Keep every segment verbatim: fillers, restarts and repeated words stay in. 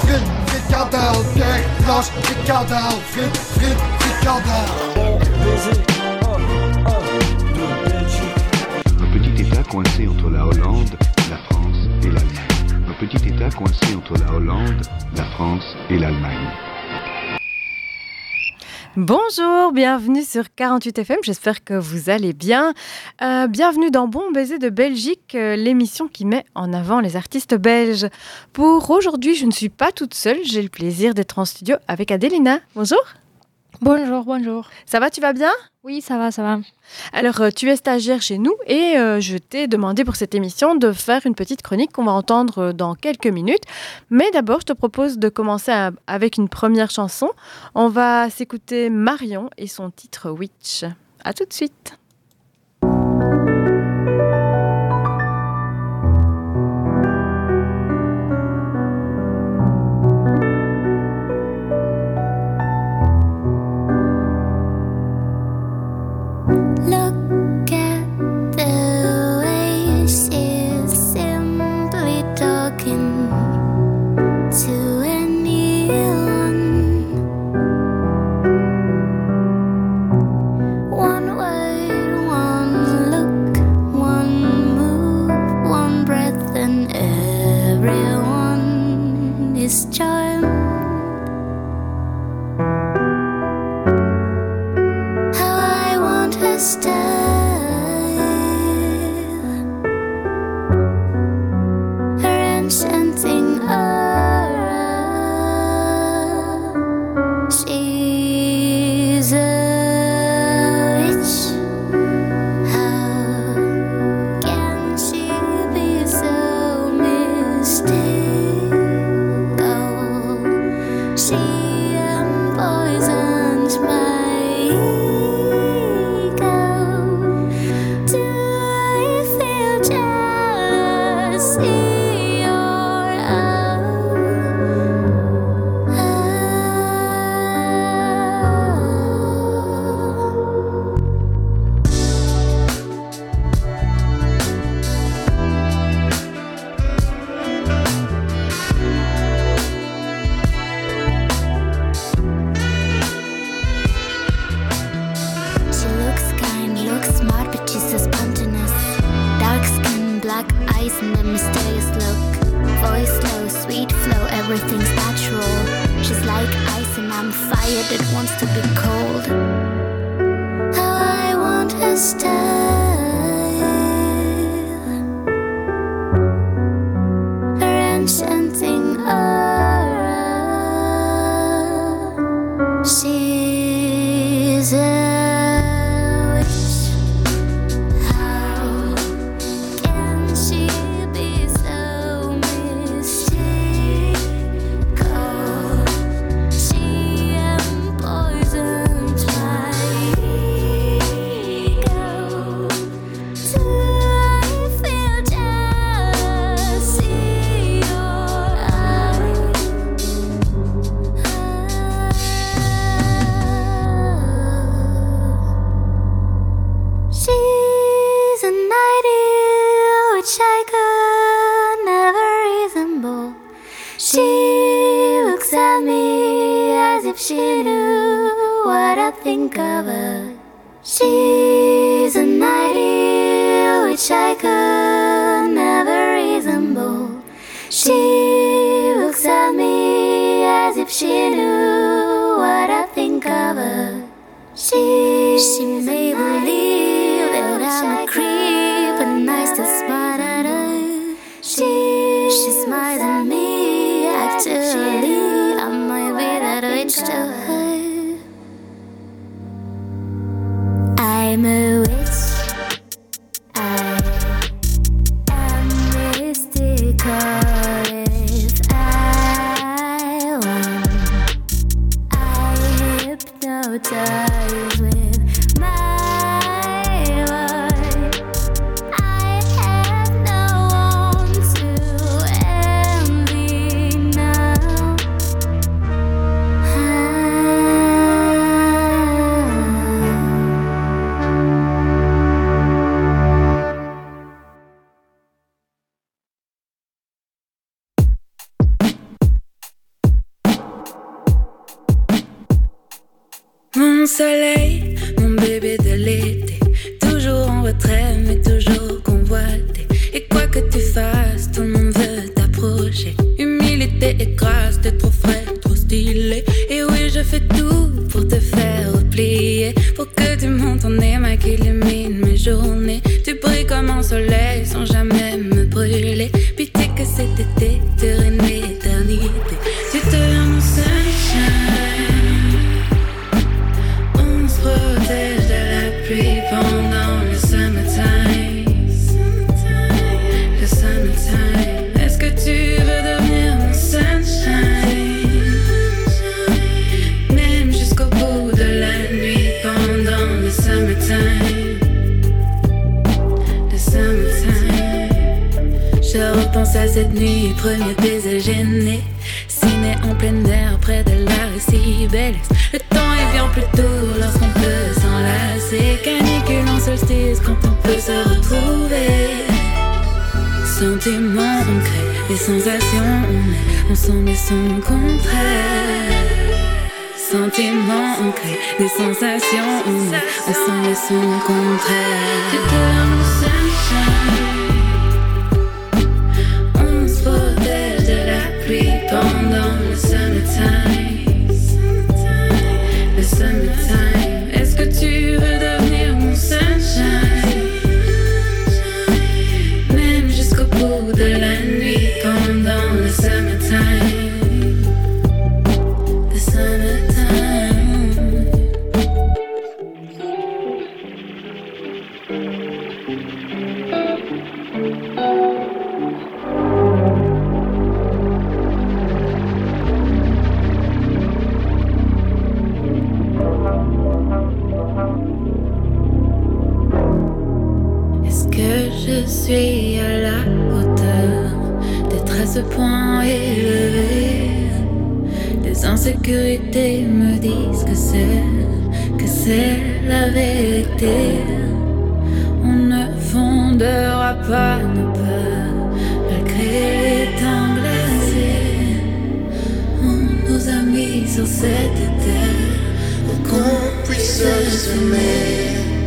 frites, fricadelle, pierre blanche, fricadelle, frites, frites, fricadelle. Un petit État coincé entre la Hollande, la France et l'Allemagne. Un petit État coincé entre la Hollande, la France et l'Allemagne. Bonjour, bienvenue sur quarante-huit F M, j'espère que vous allez bien. Euh, bienvenue dans Bon Baiser de Belgique, euh, l'émission qui met en avant les artistes belges. Pour aujourd'hui, je ne suis pas toute seule, j'ai le plaisir d'être en studio avec Adélina. Bonjour. Bonjour, bonjour. Ça va, tu vas bien ? Oui, ça va, ça va. Alors, euh, tu es stagiaire chez nous et euh, je t'ai demandé pour cette émission de faire une petite chronique qu'on va entendre dans quelques minutes. Mais d'abord, je te propose de commencer à, avec une première chanson. On va s'écouter Marion et son titre Witch. À tout de suite. She's smiles at me, actually I might be that witch to her. soleil, mon bébé de l'été. Toujours en retrait, mais toujours convoité. Et quoi que tu fasses, tout le monde veut t'approcher. Humilité et grâce, t'es trop frais, trop stylé. Et oui, je fais tout pour te faire replier. Pour que tu montes ton aimant qui illumine mes journées. Tu brilles comme un soleil sans jamais me brûler. Pitié que cet été dure une éternité. Tu deviens mon sunshine. On se protège de la pluie pendant le summertime. Le summertime. Est-ce que tu veux devenir mon sunshine? Même jusqu'au bout de la nuit pendant le summertime. Le summertime. Je repense à cette nuit, premier baiser gêné. Ciné en plein air près de la rue Cibélès. Le temps est bien plus doux lorsqu'on peut s'enlacer. Canicule en solstice quand on peut se retrouver. Sentiments on crée, les sensations on met. On sent les sons contraires. Sentiments on crée, les sensations on met. On sent les sons contraires. Tu deviens mon sunshine. On se protège de la pluie pendant le summertime. Le summertime. Est-ce que tu veux devenir mon sunshine? Même jusqu'au bout de la nuit pendant le summertime. Le summertime. Je suis à la hauteur d'être à ce point élevé. Les insécurités me disent que c'est, que c'est la vérité. On ne fondera pas nos peurs malgré les temps glacés. On nous a mis sur cette terre pour qu'on puisse s'aimer.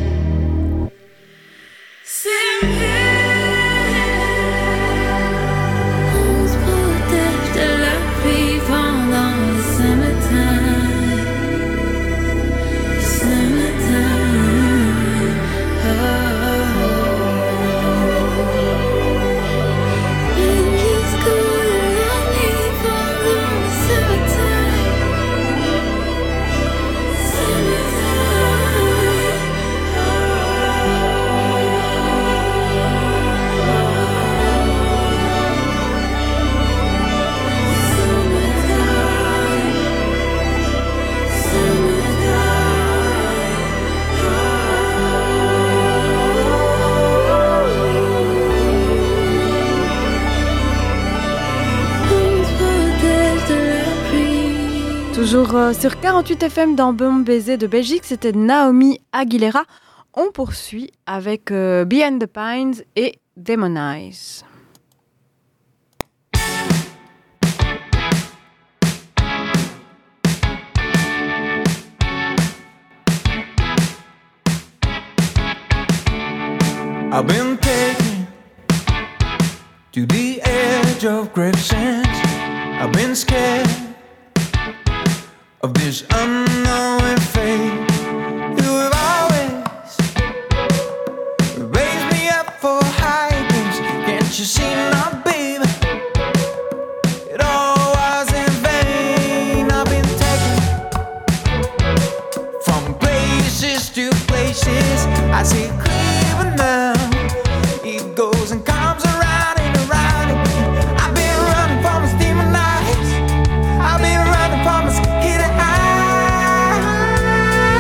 Toujours euh, sur quarante-huit F M dans Bon Baiser de Belgique, c'était Naomi Aguilera. On poursuit avec euh, Behind the Pines et Demonize. I've been taken to the edge of gravesend. I've been scared of this unknown fate. You have always raised me up for high things. Can't you see now, baby? It all was in vain. I've been taken from places to places. I see clearer now. It goes and comes around and around again. I've been running from this demon eyes. I've been running from this hidden eyes.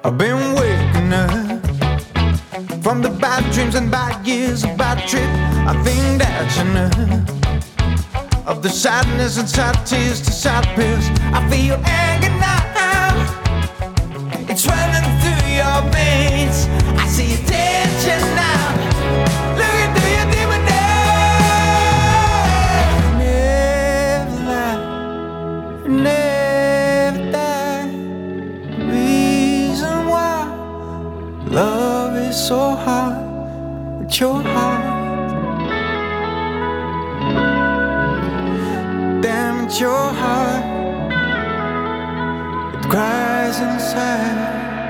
I've been waking up from the bad dreams and bad years, a bad trip. I think that's enough of the sadness and sad tears to sad pills. I feel anger now, it's running through your veins. I see attention now, looking through your demon eyes. Never lie, never die. Reason why love is so hard with your heart. Damn, it's your heart, it cries inside.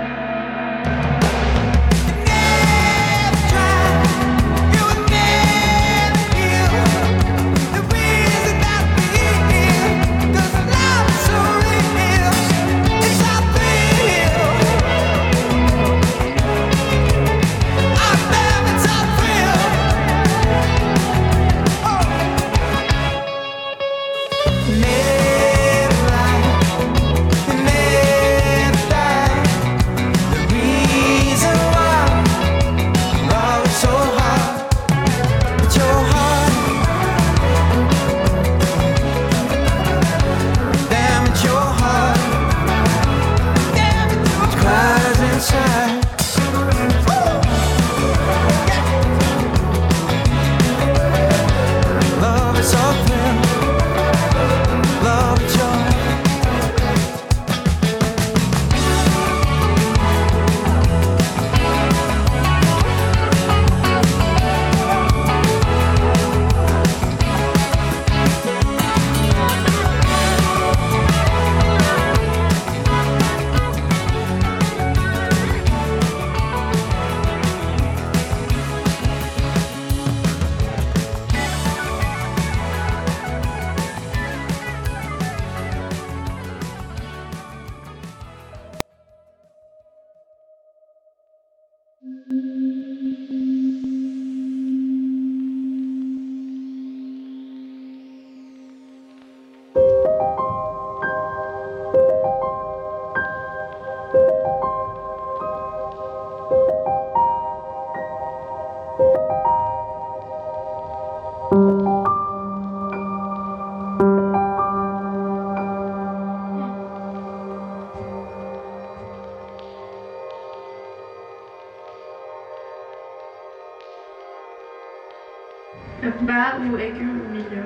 Bas ou aigu au milieu.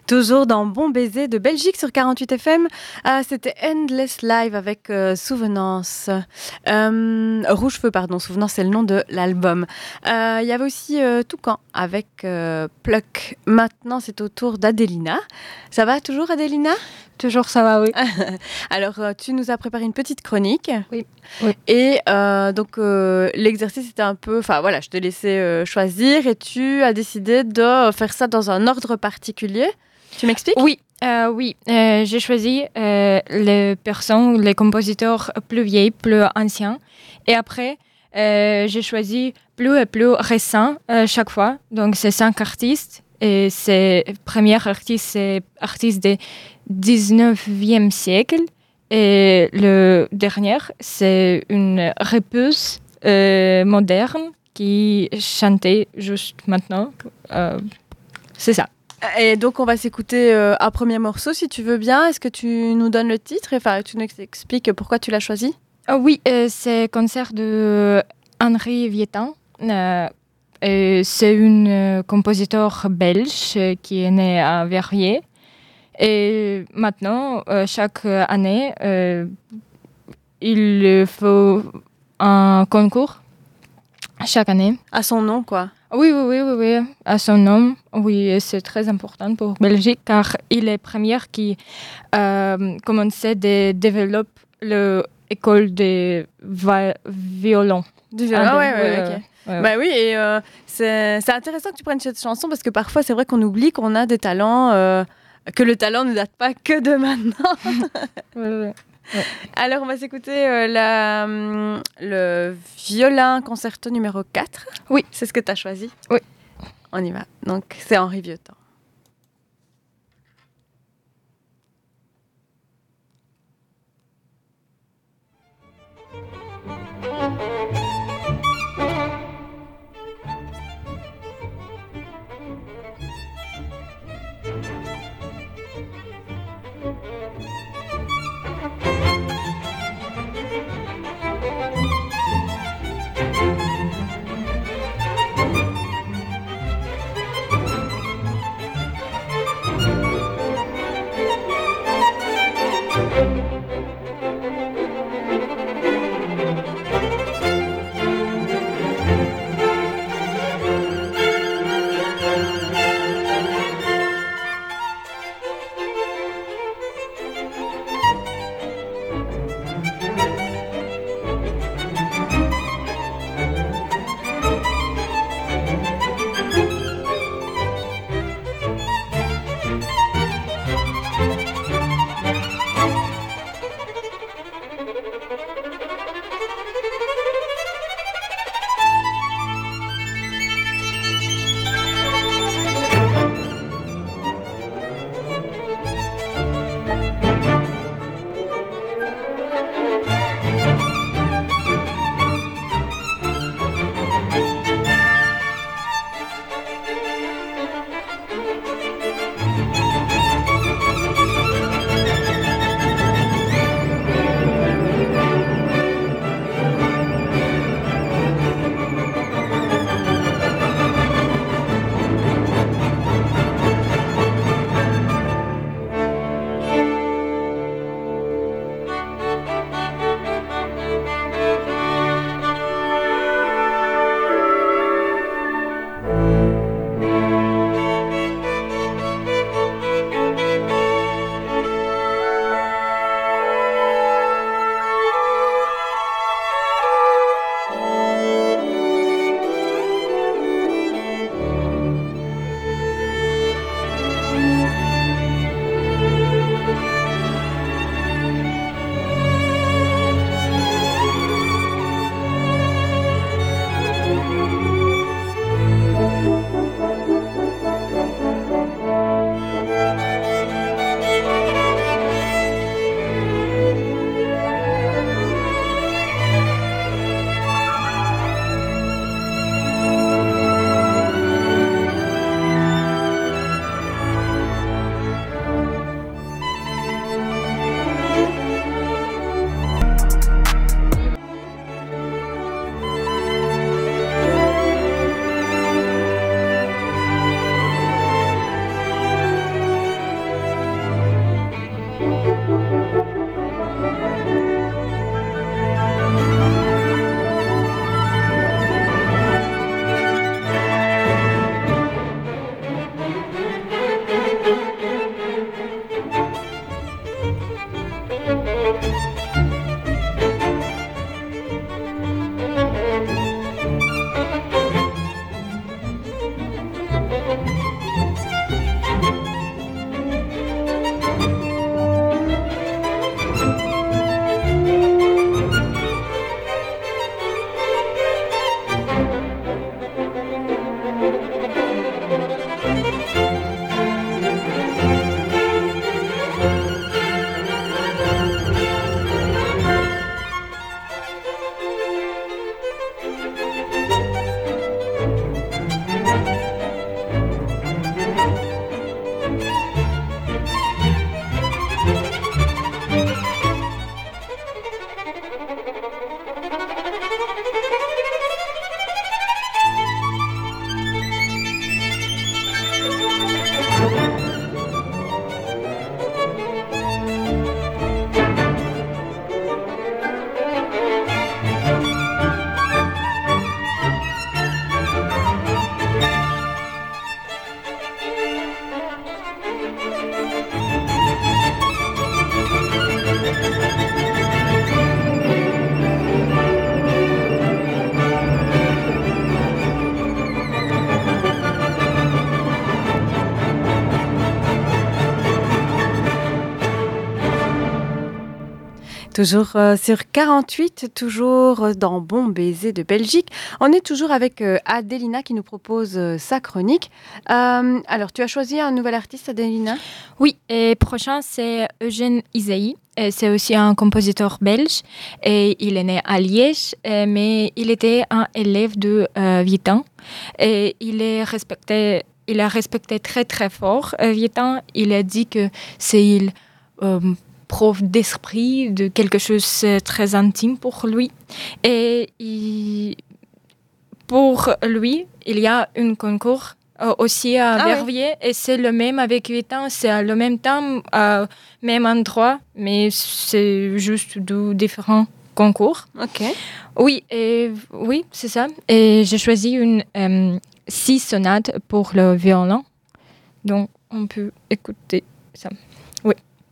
Toujours dans Bon Baiser de Belgique sur quarante-huit F M. Ah, c'était Endless Live avec euh, Souvenance. Euh, Rouge Feu, pardon. Souvenance, c'est le nom de l'album. Il euh, y avait aussi euh, Toucan avec euh, Pluck. Maintenant, c'est au tour d'Adélina. Ça va toujours, Adélina ? Toujours ça va, oui. Alors, euh, tu nous as préparé une petite chronique. Oui. oui. Et euh, donc, euh, l'exercice était un peu... Enfin, voilà, je te laissais euh, choisir et tu as décidé de faire ça dans un ordre particulier. Tu m'expliques ? Oui, euh, oui. Euh, j'ai choisi euh, les personnes, les compositeurs plus vieilles, plus anciens. Et après, euh, j'ai choisi plus et plus récents euh, chaque fois. Donc, c'est cinq artistes. Et c'est le premier artiste, c'est artiste du dix-neuvième siècle. Et le dernier, c'est une rappeuse euh, moderne qui chantait juste maintenant. Euh, c'est ça. Et donc, on va s'écouter euh, un premier morceau, si tu veux bien. Est-ce que tu nous donnes le titre ? Enfin, tu nous expliques pourquoi tu l'as choisi ? Oh, oui, euh, c'est concert de Henri Viettin. Euh, et c'est un compositeur belge euh, qui est né à Verviers. Et maintenant, euh, chaque année, euh, il faut un concours chaque année. À son nom, quoi. Oui, oui, oui, oui, oui, à son nom. Oui, c'est très important pour Belgique car il est le premier qui euh, commençait à développer l'école de va- violon. Du violon, ah, ouais, ouais, ok. Ouais, ouais. Bah oui, et euh, c'est, c'est intéressant que tu prennes cette chanson parce que parfois, c'est vrai qu'on oublie qu'on a des talents, euh, que le talent ne date pas que de maintenant. ouais, ouais. Ouais. Alors, on va s'écouter euh, la, hum, le violin concerto numéro quatre. Oui. C'est ce que tu as choisi ? Oui. On y va. Donc, c'est Henri Vieuxtemps. Toujours euh, sur quarante-huit, toujours dans Bon Baiser de Belgique. On est toujours avec euh, Adélina qui nous propose euh, sa chronique. Euh, alors, tu as choisi un nouvel artiste, Adélina ? Oui, et prochain, c'est Eugène Ysaÿe. Et c'est aussi un compositeur belge. Et il est né à Liège, et, mais il était un élève de euh, Vitan. Et il est respecté, il a respecté très très fort euh, Vitan. Il a dit que c'est il. Euh, prof d'esprit, de quelque chose de très intime pour lui. Et il, pour lui, il y a un concours euh, aussi à ah Verviers, oui. Et c'est le même avec huit ans, c'est à le même temps, à même endroit, mais c'est juste deux différents concours. Ok. Oui, et, oui, c'est ça. Et j'ai choisi une euh, six sonates pour le violon. Donc, on peut écouter ça. Oui.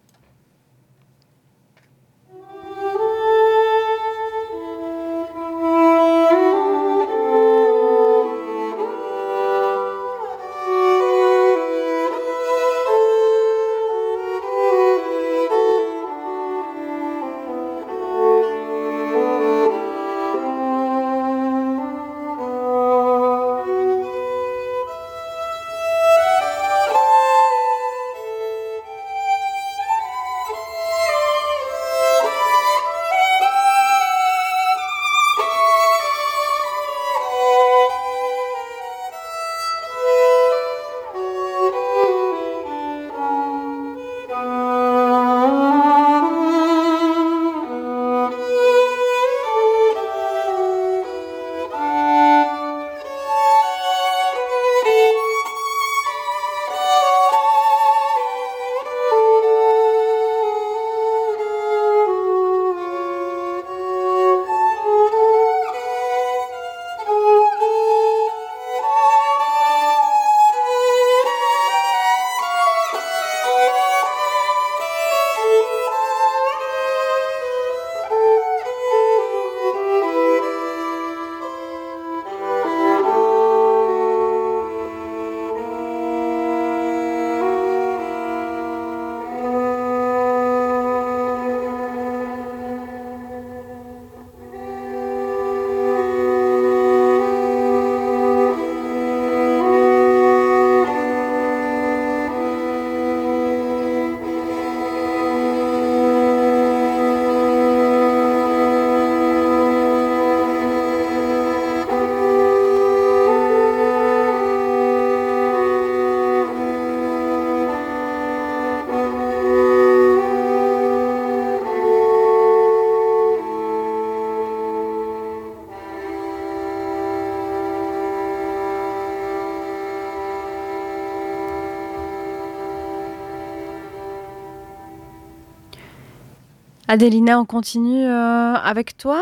Adélina, on continue euh, avec toi.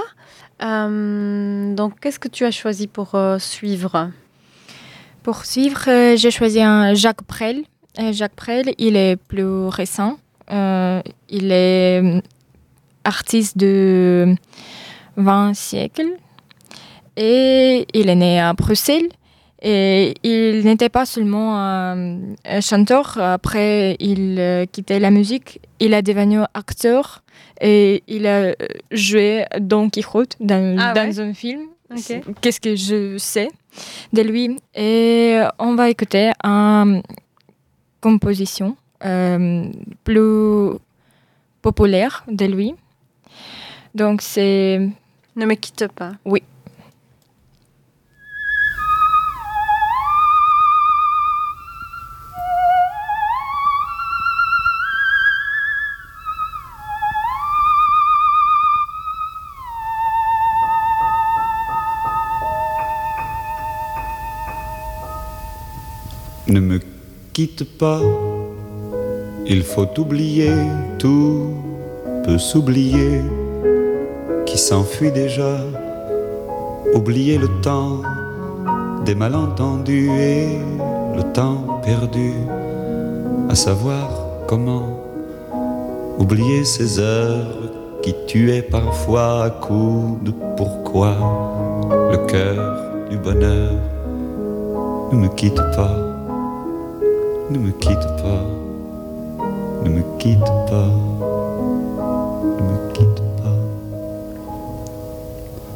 Euh, donc, qu'est-ce que tu as choisi pour euh, suivre ? Pour suivre, euh, j'ai choisi un Jacques Brel. Euh, Jacques Brel, il est plus récent. Euh, il est artiste de vingt siècles. Et il est né à Bruxelles. Et il n'était pas seulement un, un chanteur. Après, il a quitté la musique. Il est devenu acteur. Et il a joué Don Quichotte dans, ah dans ouais. un film. Okay. Qu'est-ce que je sais de lui. Et on va écouter une composition euh, plus populaire de lui. Donc c'est... Ne me quitte pas. Oui. Ne me quitte pas, il faut oublier, tout peut s'oublier, qui s'enfuit déjà, oublier le temps des malentendus et le temps perdu, à savoir comment oublier ces heures qui tuaient parfois à coups de pourquoi, le cœur du bonheur. Ne me quitte pas. Ne me quitte pas, ne me quitte pas, ne me quitte pas.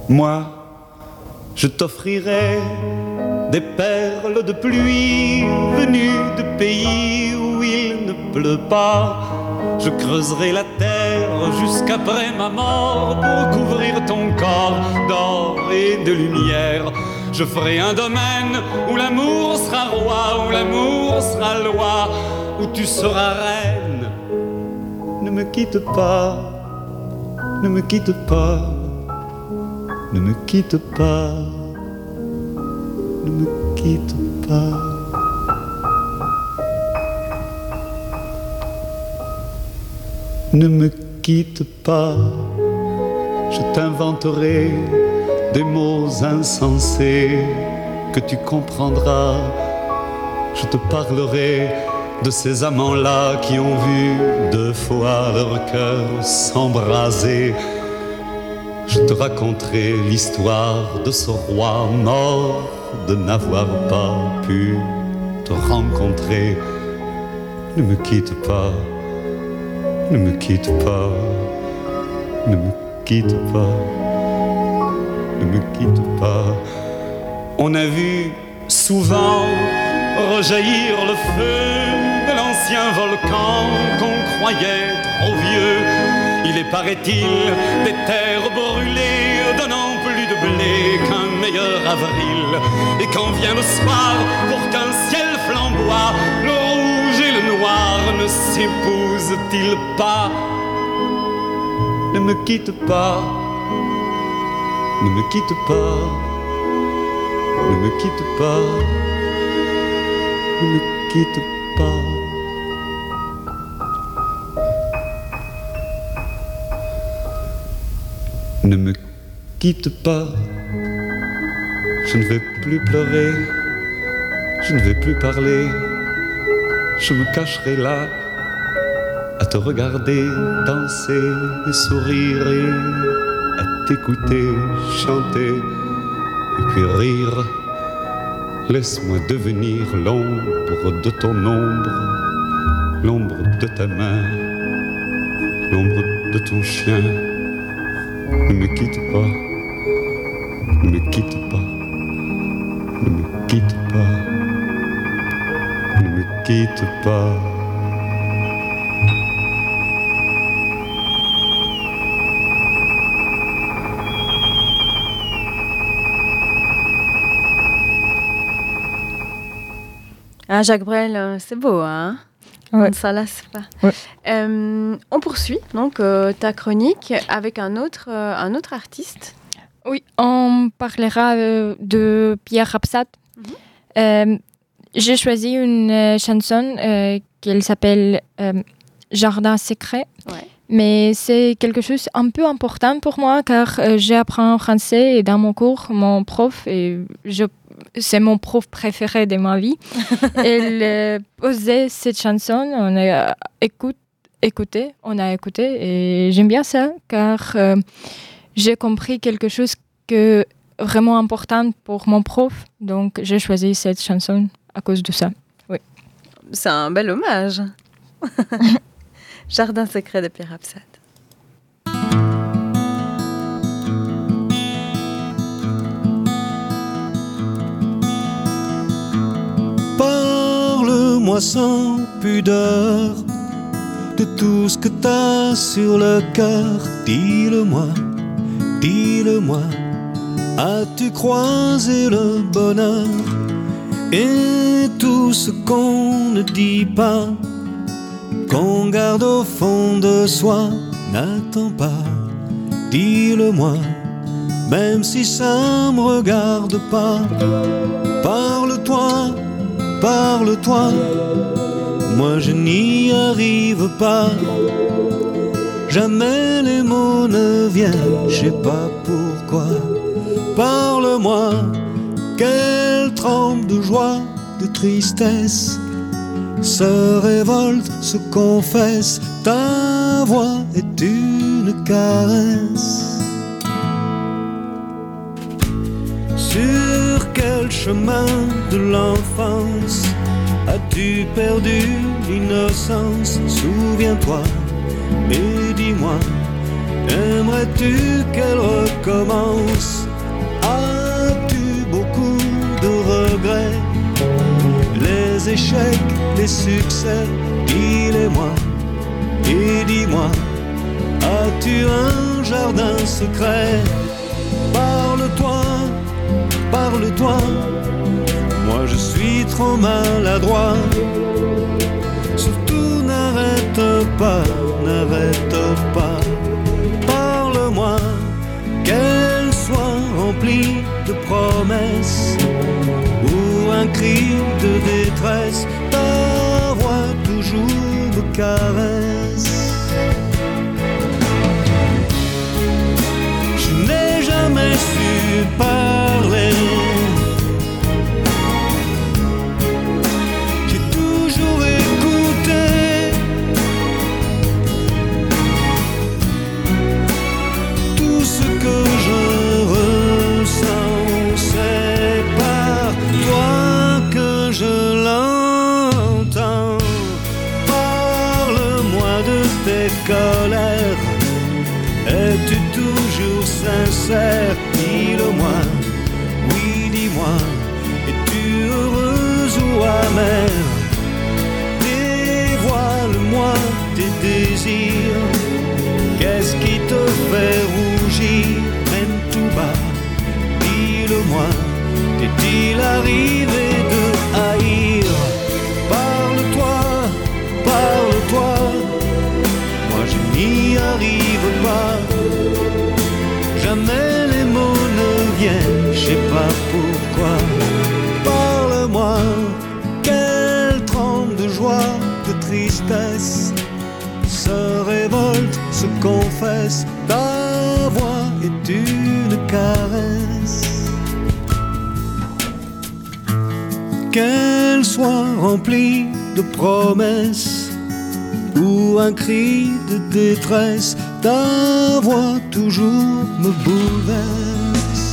Moi, je t'offrirai des perles de pluie venues de pays où il ne pleut pas. Je creuserai la terre jusqu'après ma mort pour couvrir ton corps d'or et de lumière. Je ferai un domaine où l'amour sera roi, où l'amour sera loi, où tu seras reine. Ne me quitte pas, ne me quitte pas, ne me quitte pas, ne me quitte pas. Ne me quitte pas, je t'inventerai des mots insensés que tu comprendras. Je te parlerai de ces amants-là qui ont vu deux fois leur cœur s'embraser. Je te raconterai l'histoire de ce roi mort de n'avoir pas pu te rencontrer. Ne me quitte pas, ne me quitte pas, ne me quitte pas, ne me quitte pas. On a vu souvent rejaillir le feu de l'ancien volcan qu'on croyait trop vieux. Il est, paraît-il, des terres brûlées donnant plus de blé qu'un meilleur avril. Et quand vient le soir, pour qu'un ciel flamboie, le rouge et le noir ne s'épousent-ils pas? Ne me quitte pas, ne me quitte pas, ne me quitte pas, ne me quitte pas. Ne me quitte pas, je ne vais plus pleurer, je ne vais plus parler, je me cacherai là à te regarder danser et sourire et à t'écouter chanter et puis rire. Laisse-moi devenir l'ombre de ton ombre, l'ombre de ta main, l'ombre de ton chien. Ne me quitte pas, ne me quitte pas, ne me quitte pas, ne me quitte pas. Ah, Jacques Brel, c'est beau, hein? Ouais. On ne s'en lasse pas. Ouais. Euh, on poursuit donc euh, ta chronique avec un autre, euh, un autre artiste. Oui, on parlera euh, de Pierre Rapsat. Mm-hmm. Euh, j'ai choisi une euh, chanson euh, qui s'appelle euh, Jardin secret. Ouais. Mais c'est quelque chose un peu important pour moi car euh, j'apprends français et dans mon cours, mon prof, et je, c'est mon prof préféré de ma vie, elle euh, posait cette chanson, on a écoute, écouté, on a écouté et j'aime bien ça car euh, j'ai compris quelque chose que vraiment important pour mon prof, donc j'ai choisi cette chanson à cause de ça. Oui. C'est un bel hommage. Jardin secret de Pierre Rapsat. Parle-moi sans pudeur de tout ce que t'as sur le cœur. Dis-le-moi, dis-le-moi. As-tu croisé le bonheur et tout ce qu'on ne dit pas, qu'on garde au fond de soi? N'attends pas, dis-le-moi, même si ça me regarde pas. Parle-toi, parle-toi, moi je n'y arrive pas. Jamais les mots ne viennent, je sais pas pourquoi. Parle-moi, qu'elle tremble de joie, de tristesse, se révolte, se confesse, ta voix est une caresse. Sur quel chemin de l'enfance as-tu perdu l'innocence? Souviens-toi et dis-moi, aimerais-tu qu'elle recommence? échecs, les succès, dis-les-moi. Et dis-moi, as-tu un jardin secret? Parle-toi, parle-toi, moi je suis trop maladroit. Surtout n'arrête pas, n'arrête pas. Parle-moi, qu'elle soit remplie de promesses ou un cri de détresse. Ta voix toujours me caresse. Je n'ai jamais su parler. J'ai toujours écouté. Tout ce que je ressens, c'est par toi que je l'entends. Parle-moi de tes colères. Es-tu toujours sincère? Dis-le-moi, oui dis-moi. Es-tu heureuse ou amère? Dévoile-moi tes désirs. Qu'est-ce qui te fait rougir? Même tout bas, dis-le-moi. T'est-il arrivé de haïr? Parle-toi, parle-toi. Moi je n'y arrive pas. Jamais les mots ne viennent, je sais pas pourquoi. Parle-moi, qu'elle tremble de joie, de tristesse, se révolte, se confesse. Ta voix est une caresse. Qu'elle soit remplie de promesses ou un cri de détresse, ta voix toujours me bouleverse.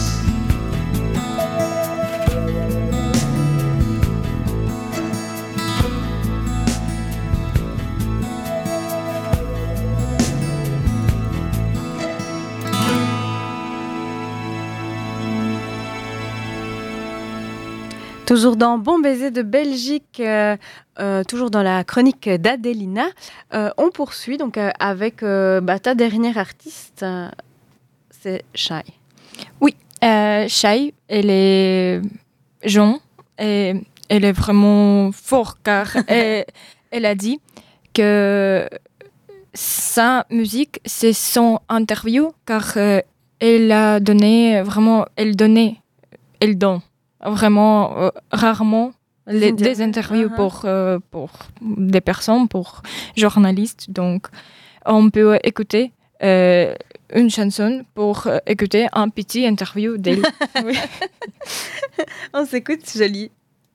Toujours dans Bon Baiser de Belgique, euh, euh, toujours dans la chronique d'Adelina, euh, on poursuit donc euh, avec euh, bah, ta dernière artiste, euh, c'est Shai. Oui, euh, Shai, elle est jeune et elle est vraiment forte car elle, elle a dit que sa musique c'est son interview car euh, elle a donné vraiment, elle donnait, elle donne. Vraiment euh, rarement les, des interviews uh-huh. pour, euh, pour des personnes, pour journalistes. Donc, on peut écouter euh, une chanson pour euh, écouter un petit interview d'elle. Oui. On s'écoute, c'est joli.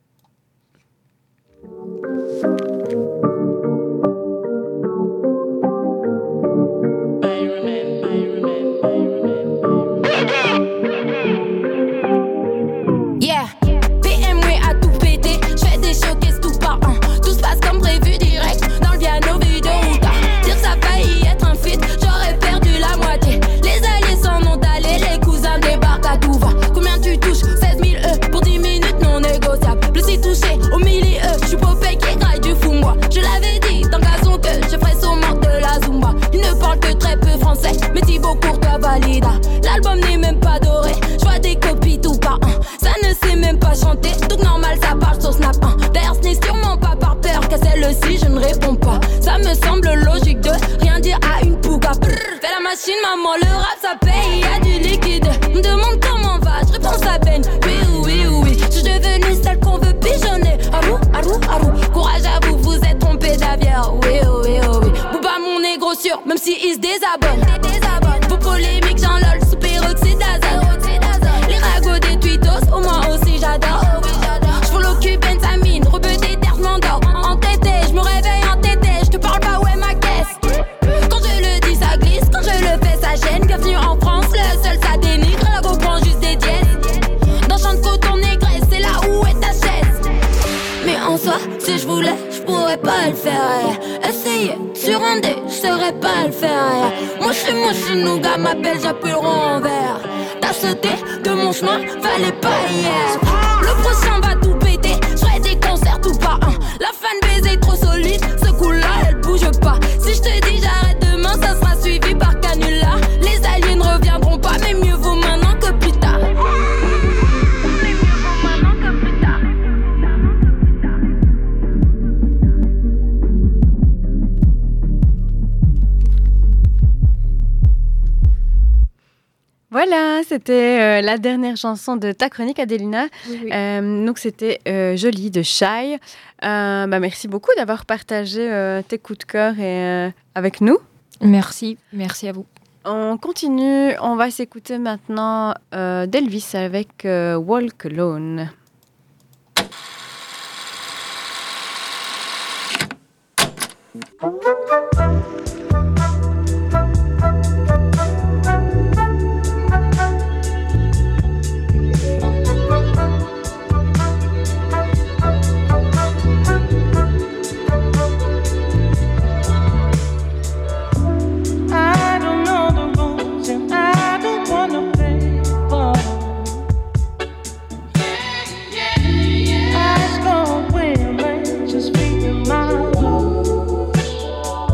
L'album n'est même pas doré, je vois des copies tout par un. Ça ne sait même pas chanter, donc normal ça parle sur Snap un. D'ailleurs ce n'est sûrement pas par peur qu'à celle-ci je ne réponds pas. Ça me semble logique de rien dire à une pouga. Fais la machine maman, le rap ça paye, y'a du liquide. Me demande comment va, je réponds à peine. Oui oui oui, je suis devenue celle qu'on veut pigeonner. Arou, arou, arou, courage à vous, vous êtes trompé d'aviaire. Oui oui oui, Booba mon négro sûr, même si il se désabonne. Vos polémiques j'en lol, sous peroxyde d'azote. Les ragots des tweetos, au moins aussi j'adore. J'voule au cul bentamine, rebeu d'éther, j'm'endors. Entêté, j'me réveille entêté, j'te parle pas ouais ma caisse. Quand je le dis ça glisse, quand je le fais ça gêne. Bienvenue en France, le seul ça dénigre. La go prend juste des dièses. Dans champ de coton négresse, c'est là où est ta chaise. Mais en soi, si je voulais, je pourrais pas le faire. Essayer, sur un dé, je saurais pas le faire. Moi je suis moi je suis nougat, m'appelle, j'appuie le rond en vert. T'as sauté de mon chemin, fallait pas hier. Le prochain va tout péter, je ferai des concerts tout par un. baiser trop solide, ce coup-là, elle bouge pas. Si je te dis j'arrête demain, ça sera suivi par canular. Les aliens ne reviendront pas, mais mieux vaut maintenant que plus tard. Mais mieux vaut maintenant que plus tard. Voilà, c'était euh, la dernière chanson de ta chronique, Adelina. Oui, oui. Euh, donc, c'était euh, Jolie de Shai. Euh, bah, merci beaucoup d'avoir partagé euh, tes coups de cœur et, euh, avec nous. Merci, merci à vous. On continue, on va s'écouter maintenant euh, d'Elvis avec euh, Walk Alone. Just speaking my love.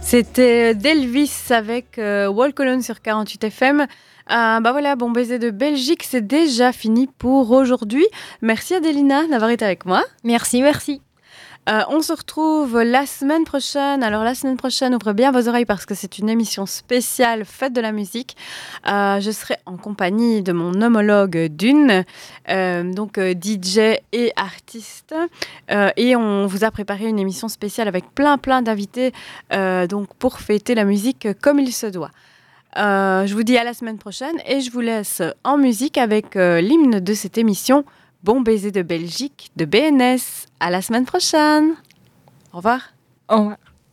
C'était Delvis avec euh, Walk Alone sur quarante-huit F M. Euh, bah voilà, Bon Baiser de Belgique, c'est déjà fini pour aujourd'hui. Merci Adélina d'avoir été avec moi. Merci, merci. Euh, on se retrouve la semaine prochaine. Alors la semaine prochaine, ouvrez bien vos oreilles parce que c'est une émission spéciale Fête de la musique. Euh, je serai en compagnie de mon homologue Dune, euh, donc euh, D J et artiste. Euh, et on vous a préparé une émission spéciale avec plein plein d'invités euh, donc pour fêter la musique comme il se doit. Euh, je vous dis à la semaine prochaine et je vous laisse en musique avec euh, l'hymne de cette émission. Bon Baiser de Belgique de B N S. À la semaine prochaine. Au revoir. Au revoir.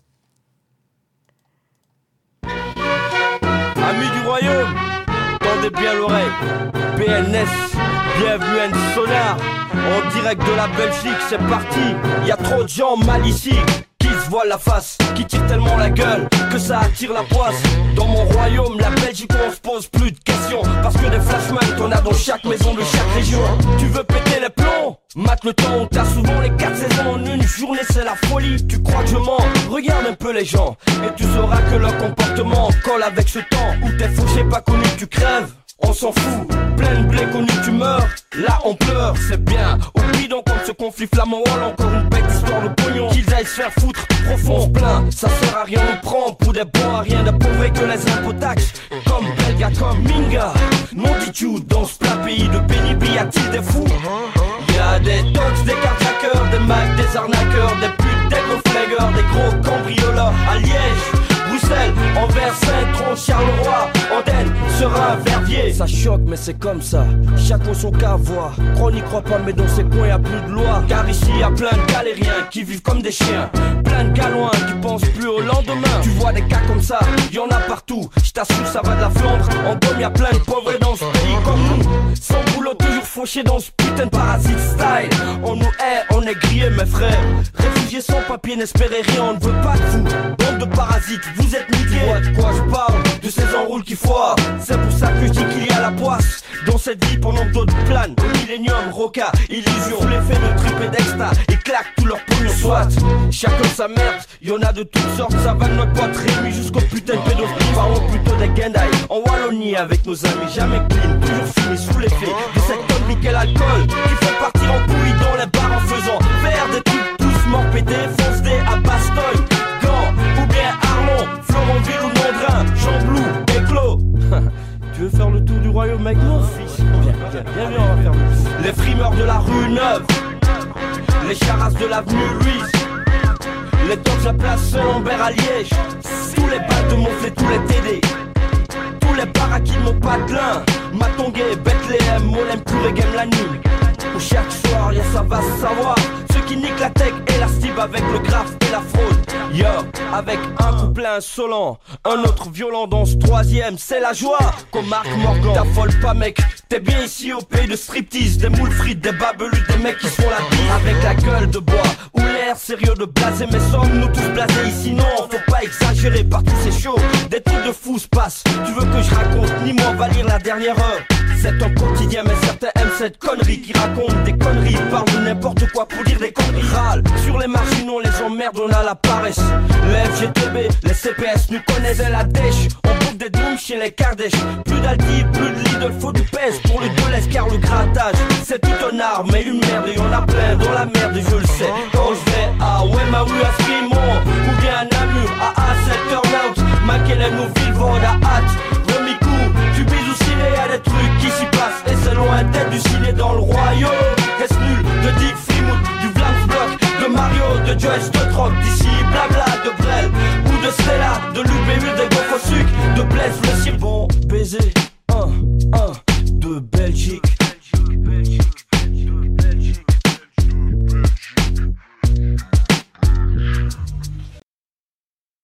Amis du royaume, tendez bien l'oreille. B N S, bienvenue à une sonar. En direct de la Belgique, c'est parti. Y a trop de gens mal ici qui se voilent la face, qui tirent tellement la gueule que ça attire la poisse. Dans mon royaume, la Belgique, on se pose plus de questions. Parce que des flashman, t'en as dans chaque maison de chaque région. Tu veux péter les plombs? Mate le temps où t'as souvent les quatre saisons en une journée, c'est la folie. Tu crois que je mens? Regarde un peu les gens et tu sauras que leur comportement colle avec ce temps où t'es fauché, pas connu, tu crèves. On s'en fout, plein de blé connu, tu meurs. Là on pleure, c'est bien. Oublie donc contre ce conflit flamand, encore une bête histoire de pognon. Qu'ils aillent se faire foutre, profond, on se plaint. Ça sert à rien, on nous prend pour des bons à rien, de pauvres que les impôts taxes. Comme Belga, comme Minga. Mon dit-tu, dans ce plat pays de pénible, y a-t-il des fous? Y'a des dogs, des carjackers, des macs, des arnaqueurs, des putes, des gros flagueurs, des gros cambrioleurs à Liège. Bruxelles, Anvers, Saint-Tron, Charleroi, Andenne, Serein, Verviers. Ça choque mais c'est comme ça, chacun son cas voit. Crois n'y crois pas mais dans ces coins y'a plus de loi. Car ici y'a plein de galériens qui vivent comme des chiens. Plein de galouins qui pensent plus au lendemain. Tu vois des cas comme ça, y'en a partout. J't'assure ça va de la Flandre, en Gaume y'a plein de pauvres dans ce pays comme nous. Sans boulot toujours fauché dans ce putain de parasite style. On nous hait, on est grillés mes frères. Réfugiés sans papier, n'espérez rien, on ne veut pas de vous. Bande de parasites, vous êtes milliers. Tu vois de quoi je parle, de ces enroules qui foirent. C'est pour ça que je dis qu'il y a la poisse dans cette vie pendant que d'autres planent. Au millénium, roca, illusion, sous l'effet de trip et d'exta, ils claquent tout leur pognon. Soit, chacun sa merde, y'en a de toutes sortes. Ça va de notre pote Rémi jusqu'au putain de pédophile. Parlons plutôt des Gendai, en Wallonie avec nos amis. Jamais clean, toujours fini sous l'effet de cette connerie qu'est l'alcool, qui fait partir en couille dans les bars en faisant faire des trucs tous morts pétés. Fonce des à Bastogne, Gand ou bien Arlon, Florentville ou Mondrin, Chamblou, Éclos. Tu veux faire le tour du royaume avec mon fils? Viens, viens, viens, viens, on va faire le... Les frimeurs de la rue Neuve, les charasses de l'avenue Louise, les tops de la place Saint-Lambert à Liège, tous les balles de Montflet, tous les T D, tous les paraquis de mon patelin, Matongué, Bethléem, Molem, Purée, Game la nuit. Où chaque soir, y'a ça va se savoir. Ceux qui niquent la tech et la stib avec le graphe et la fraude. Yo, avec un couplet insolent, un autre violent dans ce troisième, c'est la joie. Comme Marc Morgan, t'affole pas mec, t'es bien ici au pays de striptease. Des moules frites, des babelus, des mecs qui se font la bise. Avec la gueule de bois, ou l'air sérieux de blasé. Mais sommes-nous tous blasés ici? Non, faut pas exagérer, partout c'est chaud. Des trucs de fous se passent, tu veux que je raconte? Ni moi va lire la dernière heure. C'est un quotidien mais certains aiment cette connerie qui raconte des conneries, parle de n'importe quoi pour dire des conneries. Râle sur les marginaux, les emmerdes, on a la paresse. Les F G T B, les C P S nous connaissent la dèche. On bouffe des dooms chez les Kardashians. Plus d'Aldi, plus de Lidl, faut du pèse pour le Dolès car le grattage c'est tout un art mais une merde. Et on a plein dans la merde et je le sais. Quand je vais à Wemaru à Skimon ou bien à Namur, à A sept Turnout, Makelen ou Villevorde à Hâte, Remicou, tu bises au ciné, y'a des trucs qui s'y passent. Et c'est loin d'être du ciné dans le royaume. Reste nul de Dick Freemout, du Vlamsblock, de Mario, de Joyce, de Troc, d'ici blabla, de Brel ou de Stella, de l'U B U, des gaufres au sucre, de Blaise, le si bon baiser, un, un, de Belgique.